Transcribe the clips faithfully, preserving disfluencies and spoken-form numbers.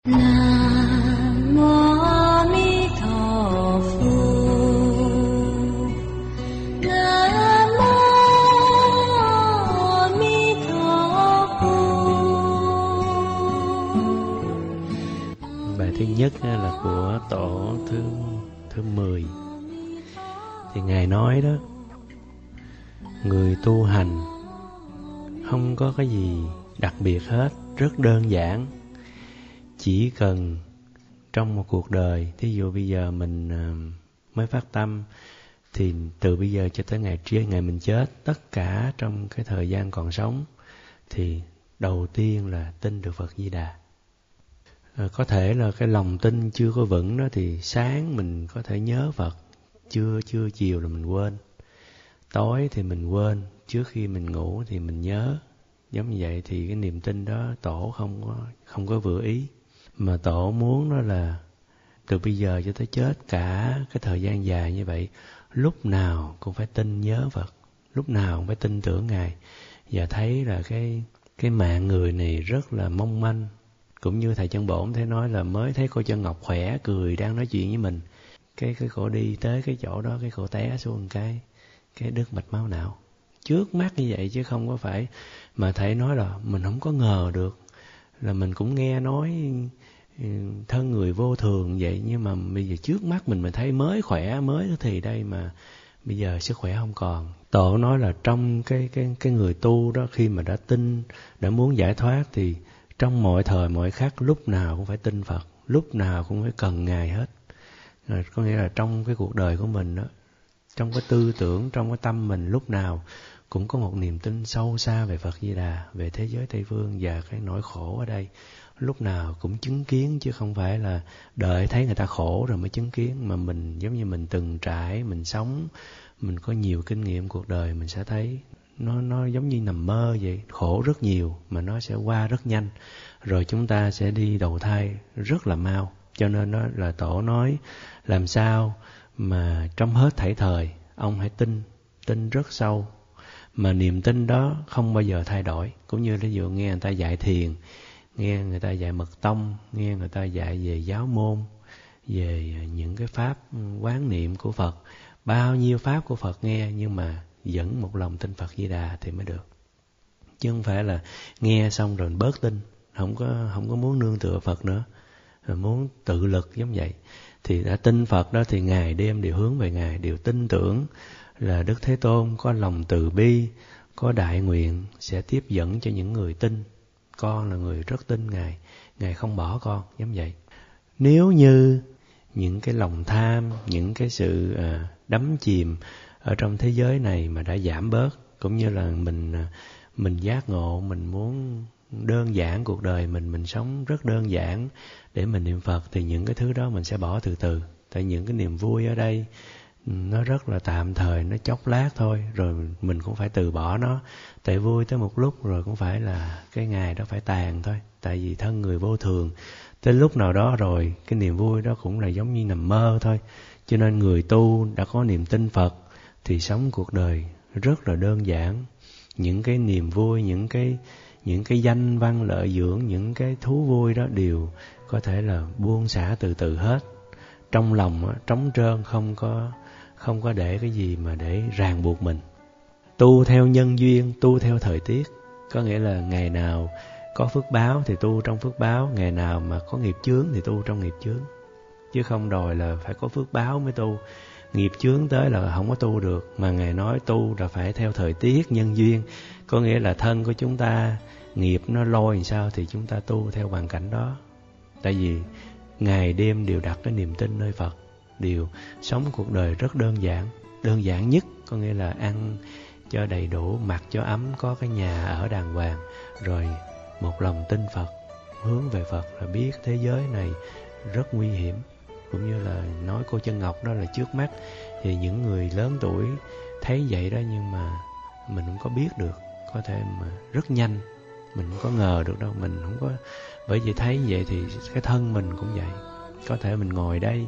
Nam mô A Di Đà Phật. Nam mô A Di Đà Phật. Bài thứ nhất là của tổ thứ thứ mười. Thì Ngài nói đó, người tu hành không có cái gì đặc biệt hết, rất đơn giản. Chỉ cần trong một cuộc đời, thí dụ bây giờ mình mới phát tâm, thì từ bây giờ cho tới ngày trước ngày mình chết, tất cả trong cái thời gian còn sống, thì đầu tiên là tin được Phật Di Đà. À, có thể là cái lòng tin chưa có vững đó, thì sáng mình có thể nhớ Phật, trưa trưa chiều là mình quên, tối thì mình quên, trước khi mình ngủ thì mình nhớ. Giống như vậy thì cái niềm tin đó tổ không có không có vừa ý. Mà tổ muốn đó là từ bây giờ cho tới chết, cả cái thời gian dài như vậy, lúc nào cũng phải tin nhớ Phật, lúc nào cũng phải tin tưởng Ngài, và thấy là cái cái mạng người này rất là mong manh. Cũng như thầy Chân Bổn thấy nói là mới thấy cô Chân Ngọc khỏe, cười, đang nói chuyện với mình, cái cái cổ đi tới cái chỗ đó, cái cổ té xuống cái cái đứt mạch máu não trước mắt như vậy, chứ không có phải. Mà thầy nói là mình không có ngờ được, là mình cũng nghe nói thân người vô thường vậy, nhưng mà bây giờ trước mắt mình mình thấy mới khỏe, mới thì đây mà bây giờ sức khỏe không còn. Tổ nói là trong cái cái cái người tu đó, khi mà đã tin, đã muốn giải thoát, thì trong mọi thời mọi khắc, lúc nào cũng phải tin Phật, lúc nào cũng phải cần Ngài hết. Rồi, có nghĩa là trong cái cuộc đời của mình đó, trong cái tư tưởng, trong cái tâm mình, lúc nào cũng có một niềm tin sâu xa về Phật Di Đà, về thế giới Tây Phương và cái nỗi khổ ở đây. Lúc nào cũng chứng kiến, chứ không phải là đợi thấy người ta khổ rồi mới chứng kiến. Mà mình giống như mình từng trải, mình sống, mình có nhiều kinh nghiệm cuộc đời, mình sẽ thấy nó nó giống như nằm mơ vậy. Khổ rất nhiều mà nó sẽ qua rất nhanh, rồi chúng ta sẽ đi đầu thai rất là mau. Cho nên đó là tổ nói làm sao mà trong hết thảy thời ông hãy tin, tin rất sâu, mà niềm tin đó không bao giờ thay đổi. Cũng như ví dụ nghe người ta dạy thiền, nghe người ta dạy mật tông, nghe người ta dạy về giáo môn, về những cái pháp quán niệm của Phật, bao nhiêu pháp của Phật nghe, nhưng mà vẫn một lòng tin Phật Di Đà thì mới được. Chứ không phải là nghe xong rồi bớt tin, không có không có muốn nương tựa Phật nữa, muốn tự lực giống vậy. Thì đã tin Phật đó thì ngày đêm đều hướng về Ngài, đều tin tưởng là Đức Thế Tôn có lòng từ bi, có đại nguyện sẽ tiếp dẫn cho những người tin. Con là người rất tin Ngài, Ngài không bỏ con, giống vậy. Nếu như những cái lòng tham, những cái sự à, đắm chìm ở trong thế giới này mà đã giảm bớt, cũng như là mình mình giác ngộ, mình muốn đơn giản cuộc đời mình, mình sống rất đơn giản để mình niệm Phật, thì những cái thứ đó mình sẽ bỏ từ từ. Tại những cái niềm vui ở đây nó rất là tạm thời, nó chốc lát thôi, rồi mình cũng phải từ bỏ nó. Tại vui tới một lúc rồi cũng phải là cái ngày đó phải tàn thôi. Tại vì thân người vô thường, tới lúc nào đó rồi cái niềm vui đó cũng là giống như nằm mơ thôi. Cho nên người tu đã có niềm tin Phật thì sống cuộc đời rất là đơn giản. Những cái niềm vui, những cái những cái danh văn lợi dưỡng, những cái thú vui đó đều có thể là buông xả từ từ hết. Trong lòng đó, trống trơn, không có không có để cái gì mà để ràng buộc mình. Tu theo nhân duyên, tu theo thời tiết, có nghĩa là ngày nào có phước báo thì tu trong phước báo, ngày nào mà có nghiệp chướng thì tu trong nghiệp chướng. Chứ không đòi là phải có phước báo mới tu, nghiệp chướng tới là không có tu được. Mà Ngài nói tu là phải theo thời tiết, nhân duyên, có nghĩa là thân của chúng ta, nghiệp nó lôi làm sao thì chúng ta tu theo hoàn cảnh đó. Tại vì ngày đêm đều đặt cái niềm tin nơi Phật, đều sống cuộc đời rất đơn giản. Đơn giản nhất có nghĩa là ăn cho đầy đủ, mặc cho ấm, có cái nhà ở đàng hoàng, rồi một lòng tin Phật, hướng về Phật, là biết thế giới này rất nguy hiểm. Cũng như là nói cô Chân Ngọc đó là trước mắt thì những người lớn tuổi thấy vậy đó, nhưng mà mình không có biết được, có thể mà rất nhanh, mình không có ngờ được đâu, mình không có. Bởi vì thấy vậy thì cái thân mình cũng vậy, có thể mình ngồi đây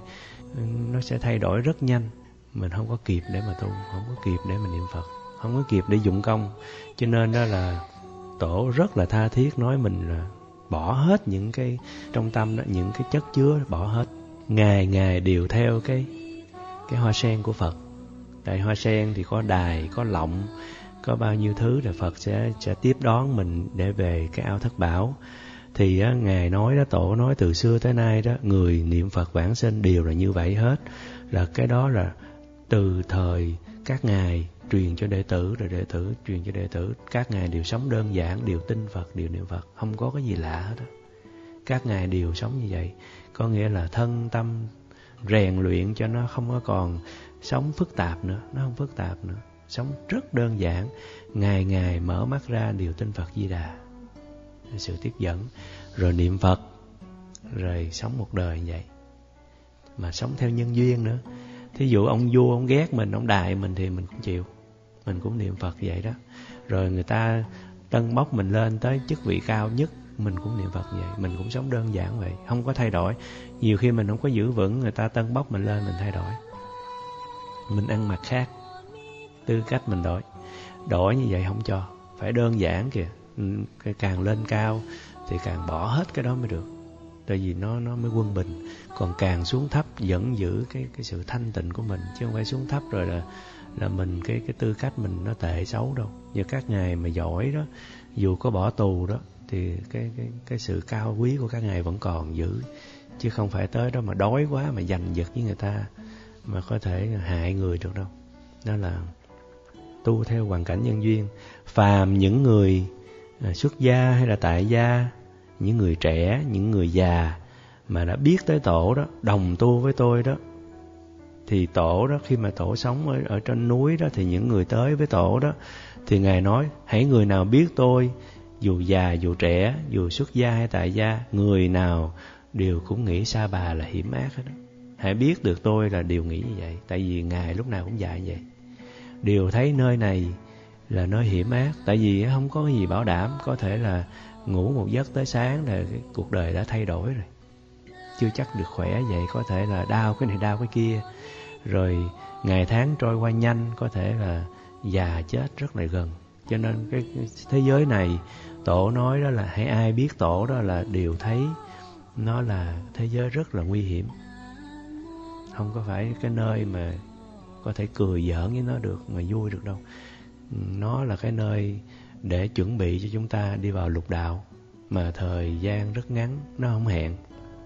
nó sẽ thay đổi rất nhanh, mình không có kịp để mà tu, không có kịp để mà niệm Phật, không có kịp để dụng công. Cho nên đó là tổ rất là tha thiết nói mình là bỏ hết những cái trong tâm đó, những cái chất chứa bỏ hết. Ngày ngày đều theo cái cái hoa sen của Phật. Tại hoa sen thì có đài, có lọng, có bao nhiêu thứ là Phật sẽ sẽ tiếp đón mình để về cái ao thất bảo. Thì á, Ngài nói đó, Tổ nói từ xưa tới nay đó, người niệm Phật vãng sinh đều là như vậy hết. Là cái đó là từ thời các ngài truyền cho đệ tử, rồi đệ tử truyền cho đệ tử. Các ngài đều sống đơn giản, đều tin Phật, đều niệm Phật, không có cái gì lạ hết đó. Các ngài đều sống như vậy. Có nghĩa là thân tâm rèn luyện cho nó không có còn sống phức tạp nữa, nó không phức tạp nữa, sống rất đơn giản. Ngày ngày mở mắt ra đều tin Phật Di Đà, sự tiếp dẫn, rồi niệm Phật, rồi sống một đời như vậy. Mà sống theo nhân duyên nữa. Thí dụ ông vua ông ghét mình, ông đài mình thì mình cũng chịu, mình cũng niệm Phật vậy đó. Rồi người ta tân bốc mình lên tới chức vị cao nhất, mình cũng niệm Phật vậy, mình cũng sống đơn giản vậy, không có thay đổi. Nhiều khi mình không có giữ vững, người ta tân bốc mình lên, mình thay đổi, mình ăn mặc khác, tư cách mình đổi. Đổi như vậy không cho, phải đơn giản kìa. Càng lên cao thì càng bỏ hết cái đó mới được, tại vì nó nó mới quân bình. Còn càng xuống thấp vẫn giữ cái cái sự thanh tịnh của mình, chứ không phải xuống thấp rồi là là mình cái cái tư cách mình nó tệ xấu đâu. Như các ngài mà giỏi đó, dù có bỏ tù đó thì cái cái cái sự cao quý của các ngài vẫn còn giữ, chứ không phải tới đó mà đói quá mà giành giật với người ta mà có thể hại người được đâu. Đó là tu theo hoàn cảnh nhân duyên. Phàm những người xuất gia hay là tại gia, những người trẻ, những người già mà đã biết tới Tổ đó, đồng tu với tôi đó, thì Tổ đó, khi mà Tổ sống ở, ở trên núi đó, thì những người tới với Tổ đó, thì Ngài nói, hãy người nào biết tôi, dù già, dù trẻ, dù xuất gia hay tại gia, người nào đều cũng nghĩ Sa Bà là hiểm ác hết đó. Hãy biết được tôi là đều nghĩ như vậy. Tại vì Ngài lúc nào cũng dạy như vậy. Đều thấy nơi này là nơi hiểm ác. Tại vì không có gì bảo đảm. Có thể là ngủ một giấc tới sáng là cái cuộc đời đã thay đổi rồi, chưa chắc được khỏe vậy. Có thể là đau cái này đau cái kia. Rồi ngày tháng trôi qua nhanh, có thể là già chết rất là gần. Cho nên cái thế giới này, Tổ nói đó là hãy ai biết Tổ đó là đều thấy nó là thế giới rất là nguy hiểm. Không có phải cái nơi mà có thể cười giỡn với nó được, mà vui được đâu. Nó là cái nơi để chuẩn bị cho chúng ta đi vào lục đạo, mà thời gian rất ngắn, nó không hẹn.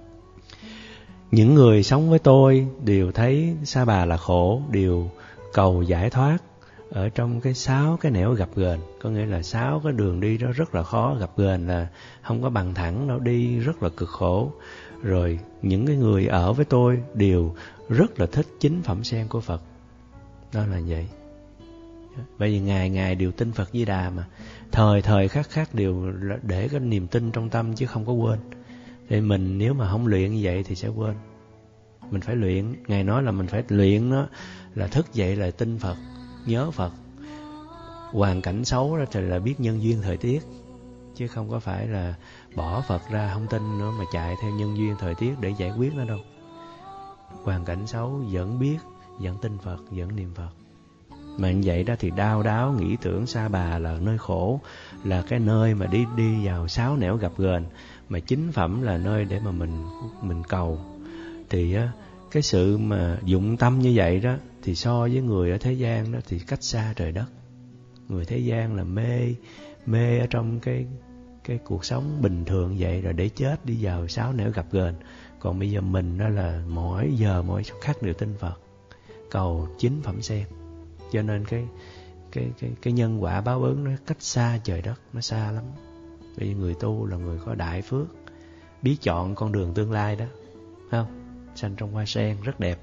Những người sống với tôi đều thấy Sa Bà là khổ, đều cầu giải thoát ở trong cái sáu cái nẻo gập ghềnh. Có nghĩa là sáu cái đường đi đó rất là khó, gập ghềnh là không có bằng thẳng, nó đi rất là cực khổ. Rồi những cái người ở với tôi đều rất là thích chính phẩm sen của Phật. Đó là vậy. Bởi vì ngày ngày đều tin Phật Di Đà mà, thời thời khắc khắc đều để cái niềm tin trong tâm chứ không có quên. Thì mình nếu mà không luyện như vậy thì sẽ quên. Mình phải luyện. Ngài nói là mình phải luyện nó, là thức dậy là tin Phật, nhớ Phật. Hoàn cảnh xấu đó thì là biết nhân duyên thời tiết, chứ không có phải là bỏ Phật ra không tin nữa mà chạy theo nhân duyên thời tiết để giải quyết nó đâu. Hoàn cảnh xấu vẫn biết, vẫn tin Phật, vẫn niệm Phật. Mà như vậy đó thì đau đáu nghĩ tưởng Sa Bà là nơi khổ, là cái nơi mà đi đi vào sáu nẻo gập ghềnh, mà chính phẩm là nơi để mà mình mình cầu. Thì á, cái sự mà dụng tâm như vậy đó thì so với người ở thế gian đó thì cách xa trời đất. Người thế gian là mê mê ở trong cái cái cuộc sống bình thường vậy, rồi để chết đi vào sáu nẻo gập ghềnh. Còn bây giờ mình đó là mỗi giờ mỗi khắc đều tin Phật, cầu chính phẩm sen. Cho nên cái cái cái cái nhân quả báo ứng nó cách xa trời đất, nó xa lắm. Bởi vì người tu là người có đại phước, biết chọn con đường tương lai đó, không? Sanh trong hoa sen rất đẹp.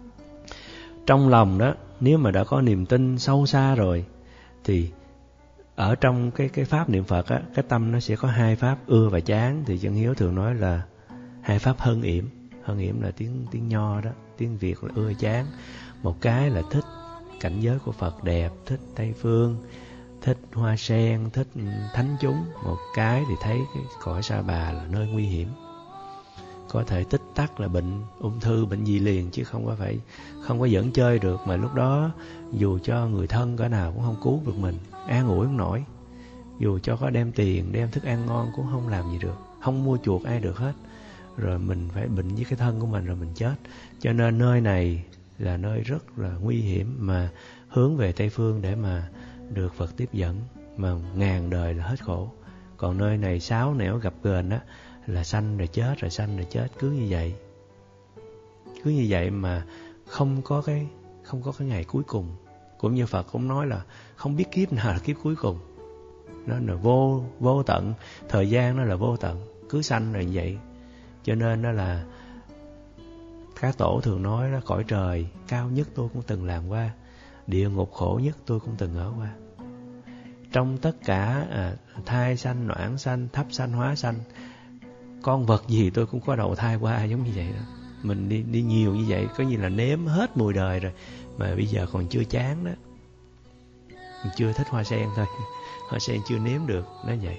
Trong lòng đó, nếu mà đã có niềm tin sâu xa rồi thì ở trong cái cái pháp niệm Phật á, cái tâm nó sẽ có hai pháp ưa và chán. Thì Chân Hiếu thường nói là hai pháp hân yểm. Hân yểm là tiếng tiếng Nho đó, tiếng Việt là ưa chán. Một cái là thích cảnh giới của Phật đẹp, thích Tây Phương, thích hoa sen, thích thánh chúng. Một cái thì thấy cái cõi Sa Bà là nơi nguy hiểm, có thể tích tắc là bệnh ung thư, bệnh gì liền, chứ không có phải không có dẫn chơi được. Mà lúc đó dù cho người thân cỡ nào cũng không cứu được mình, an ủi không nổi. Dù cho có đem tiền, đem thức ăn ngon cũng không làm gì được, không mua chuộc ai được hết. Rồi mình phải bệnh với cái thân của mình rồi mình chết. Cho nên nơi này là nơi rất là nguy hiểm, mà hướng về Tây Phương để mà được Phật tiếp dẫn, mà ngàn đời là hết khổ. Còn nơi này sáo nẻo gập ghềnh đó là sanh rồi chết, rồi sanh rồi chết, cứ như vậy. Cứ như vậy mà không có cái không có cái ngày cuối cùng. Cũng như Phật cũng nói là không biết kiếp nào là kiếp cuối cùng. Nó là vô vô tận, thời gian nó là vô tận, cứ sanh rồi như vậy. Cho nên nó là các tổ thường nói đó, cõi trời cao nhất tôi cũng từng làm qua, địa ngục khổ nhất tôi cũng từng ở qua. Trong tất cả à, thai sanh, noãn sanh, thấp sanh, hóa sanh, con vật gì tôi cũng có đầu thai qua giống như vậy đó. Mình đi đi nhiều như vậy, có như là nếm hết mùi đời rồi, mà bây giờ còn chưa chán đó. Mình chưa thích hoa sen thôi, hoa sen chưa nếm được, nó vậy.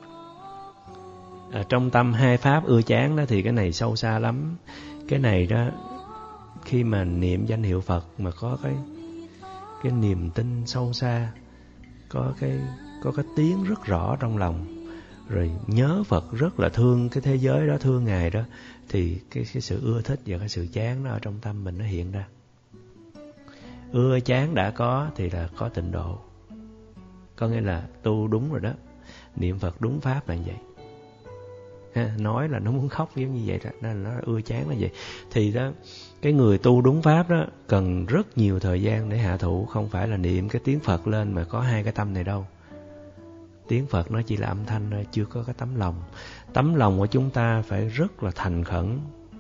À, trong tâm hai pháp ưa chán đó thì cái này sâu xa lắm. Cái này đó, khi mà niệm danh hiệu Phật mà có cái cái niềm tin sâu xa, có cái có cái tiếng rất rõ trong lòng, rồi nhớ Phật, rất là thương cái thế giới đó, thương Ngài đó, thì cái, cái sự ưa thích và cái sự chán nó ở trong tâm mình nó hiện ra. Ưa chán đã có thì là có tịnh độ. Có nghĩa là tu đúng rồi đó, niệm Phật đúng pháp là như vậy. Ha, nói là nó muốn khóc giống như vậy đó, nên nó ưa chán là vậy. Thì đó, cái người tu đúng pháp đó cần rất nhiều thời gian để hạ thủ, không phải là niệm cái tiếng Phật lên mà có hai cái tâm này đâu. Tiếng Phật nó chỉ là âm thanh thôi, chưa có cái tấm lòng. Tấm lòng của chúng ta phải rất là thành khẩn,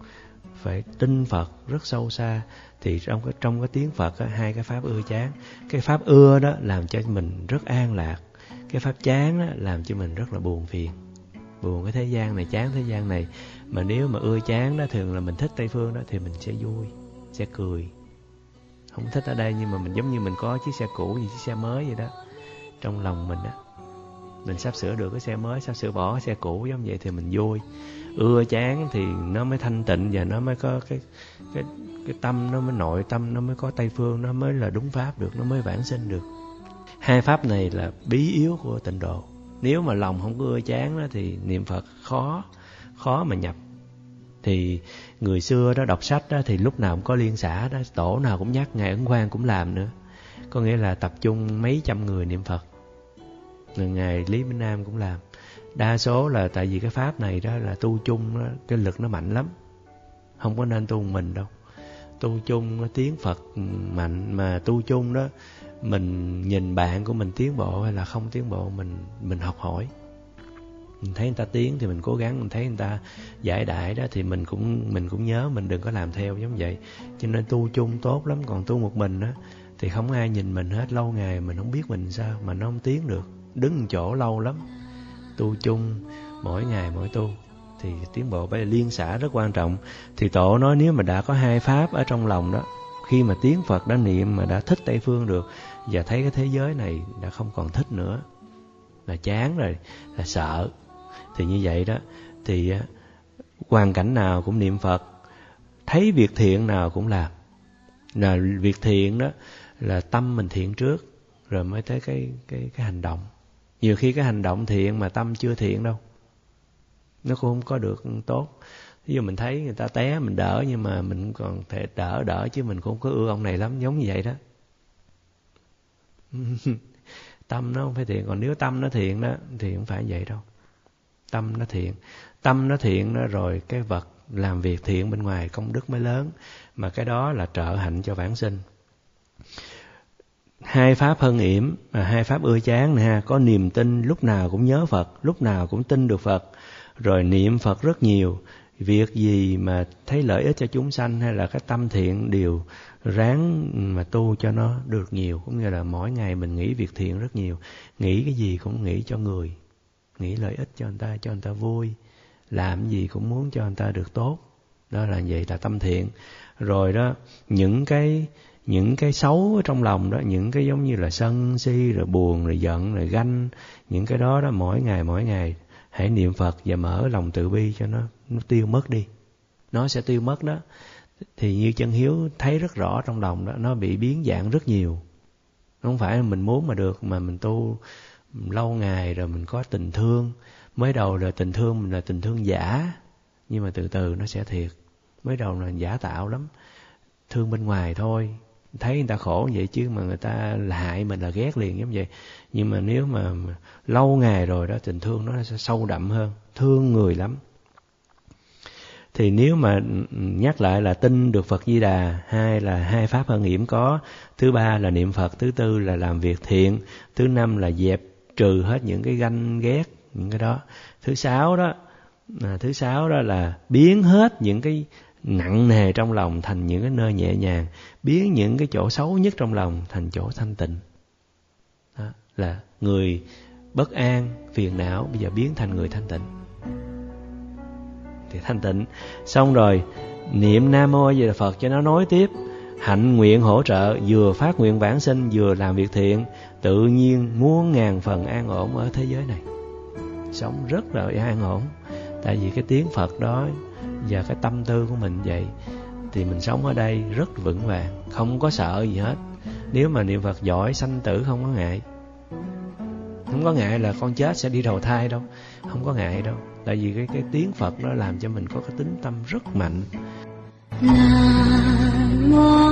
phải tin Phật rất sâu xa. Thì trong cái, trong cái tiếng Phật á, hai cái pháp ưa chán. Cái pháp ưa đó làm cho mình rất an lạc, cái pháp chán đó làm cho mình rất là buồn phiền. Buồn cái thế gian này, chán thế gian này. Mà nếu mà ưa chán đó, thường là mình thích Tây Phương đó, thì mình sẽ vui, sẽ cười. Không thích ở đây, nhưng mà mình giống như mình có chiếc xe cũ như chiếc xe mới vậy đó. Trong lòng mình đó, mình sắp sửa được cái xe mới, sắp sửa bỏ cái xe cũ giống vậy thì mình vui. Ưa chán thì nó mới thanh tịnh, và nó mới có cái cái cái tâm, nó mới nội tâm, nó mới có Tây Phương, nó mới là đúng pháp được, nó mới vãng sinh được. Hai pháp này là bí yếu của tịnh độ. Nếu mà lòng không có ưa chán đó, thì niệm Phật khó khó mà nhập. Thì người xưa đó đọc sách đó, thì lúc nào cũng có liên xã đó, tổ nào cũng nhắc, Ngài Ấn Quang cũng làm nữa. Có nghĩa là tập trung mấy trăm người niệm Phật. Rồi Ngài Lý Minh Nam cũng làm. Đa số là tại vì cái pháp này đó là tu chung đó, cái lực nó mạnh lắm. Không có nên tu một mình đâu. Tu chung tiếng Phật mạnh, mà tu chung đó mình nhìn bạn của mình tiến bộ hay là không tiến bộ, mình mình học hỏi. Mình thấy người ta tiến thì mình cố gắng, mình thấy người ta giải đại đó thì mình cũng mình cũng nhớ, mình đừng có làm theo giống vậy. Cho nên tu chung tốt lắm, còn tu một mình đó thì không ai nhìn mình hết, lâu ngày mình không biết mình sao mà nó không tiến được, đứng một chỗ lâu lắm. Tu chung mỗi ngày mỗi tu thì tiến bộ. Bây giờ liên xã rất quan trọng. Thì tổ nói nếu mà đã có hai pháp ở trong lòng đó, khi mà tiếng Phật đã niệm mà đã thích Tây Phương được, và thấy cái thế giới này đã không còn thích nữa, là chán rồi, là sợ, thì như vậy đó thì hoàn cảnh nào cũng niệm Phật, thấy việc thiện nào cũng làm. Là việc thiện đó là tâm mình thiện trước, rồi mới tới cái cái cái hành động. Nhiều khi cái hành động thiện mà tâm chưa thiện đâu, nó cũng không có được tốt. Ví dụ mình thấy người ta té mình đỡ, nhưng mà mình còn thể đỡ đỡ chứ mình cũng không có ưa ông này lắm, giống như vậy đó. Tâm nó không phải thiện. Còn nếu tâm nó thiện đó thì không phải vậy đâu. Tâm nó thiện, tâm nó thiện đó, rồi cái vật làm việc thiện bên ngoài công đức mới lớn, mà cái đó là trợ hạnh cho vãng sinh. Hai pháp hân yểm, mà hai pháp ưa chán nè, có niềm tin, lúc nào cũng nhớ Phật, lúc nào cũng tin được Phật, rồi niệm Phật rất nhiều. Việc gì mà thấy lợi ích cho chúng sanh hay là cái tâm thiện đều ráng mà tu cho nó được nhiều. Cũng như là mỗi ngày mình nghĩ việc thiện rất nhiều, nghĩ cái gì cũng nghĩ cho người, nghĩ lợi ích cho người ta, cho người ta vui, làm gì cũng muốn cho người ta được tốt. Đó là vậy, là tâm thiện. Rồi đó, những cái những cái xấu ở trong lòng đó, những cái giống như là sân si, rồi buồn, rồi giận, rồi ganh, những cái đó đó mỗi ngày mỗi ngày hãy niệm Phật và mở lòng từ bi cho nó nó tiêu mất đi. Nó sẽ tiêu mất đó. Thì như Chân Hiếu thấy rất rõ trong lòng đó, nó bị biến dạng rất nhiều. Không phải mình muốn mà được, mà mình tu lâu ngày rồi mình có tình thương, Mới đầu là tình thương mình là tình thương giả, nhưng mà từ từ nó sẽ thiệt. Mới đầu là giả tạo lắm, thương bên ngoài thôi, thấy người ta khổ vậy chứ mà người ta là hại mình là ghét liền giống vậy. Nhưng mà nếu mà, mà lâu ngày rồi đó, tình thương nó sẽ sâu đậm hơn, thương người lắm. Thì nếu mà nhắc lại là tin được Phật Di Đà, hai là hai pháp hơn yểm có, thứ ba là niệm Phật, thứ tư là làm việc thiện, thứ năm là dẹp trừ hết những cái ganh ghét, những cái đó. Thứ sáu đó, à, thứ sáu đó là biến hết những cái nặng nề trong lòng thành những cái nơi nhẹ nhàng, biến những cái chỗ xấu nhất trong lòng thành chỗ thanh tịnh. Đó, là người bất an, phiền não bây giờ biến thành người thanh tịnh. Thì thanh tịnh xong rồi niệm Nam Mô A Di Đà Phật cho nó nối tiếp, hạnh nguyện hỗ trợ, vừa phát nguyện vãng sinh vừa làm việc thiện, tự nhiên muôn ngàn phần an ổn ở thế giới này, sống rất là an ổn. Tại vì cái tiếng Phật đó và cái tâm tư của mình vậy thì mình sống ở đây rất vững vàng, không có sợ gì hết. Nếu mà niệm Phật giỏi, sanh tử không có ngại. Không có ngại là con chết sẽ đi đầu thai đâu, không có ngại đâu. Tại vì cái, cái tiếng Phật đó làm cho mình có cái tính tâm rất mạnh. Nam Mô